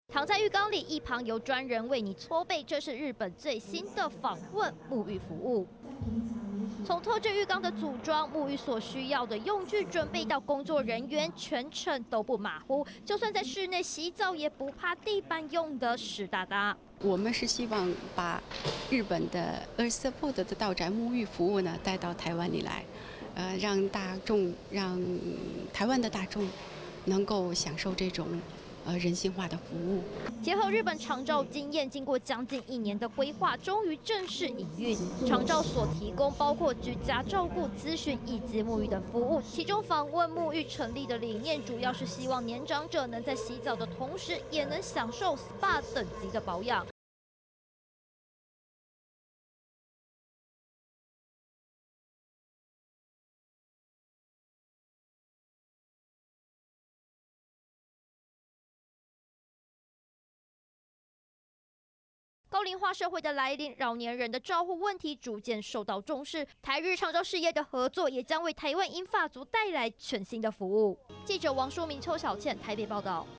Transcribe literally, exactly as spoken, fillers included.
躺在浴缸里，一旁有专人为你搓背，这是日本最新的访问沐浴服务。从特制浴缸的组装、沐浴所需要的用具准备到工作人员，全程都不马虎。就算在室内洗澡，也不怕地板用的湿哒哒。 我们是希望把日本的 Earthport 的到宅沐浴服务呢带到台湾里来，呃，让大众、让台湾的大众能够享受这种呃人性化的服务。 结合日本长照经验，经过将近一年的规划，终于正式营运。长照所提供包括居家照顾、咨询以及沐浴等服务。其中访问沐浴成立的理念，主要是希望年长者能在洗澡的同时，也能享受 S P A 等级的保养。高龄化社会的来临，老年人的照护问题逐渐受到重视。台日长照事业的合作，也将为台湾银发族带来全新的服务。记者王淑明、邱小倩台北报道。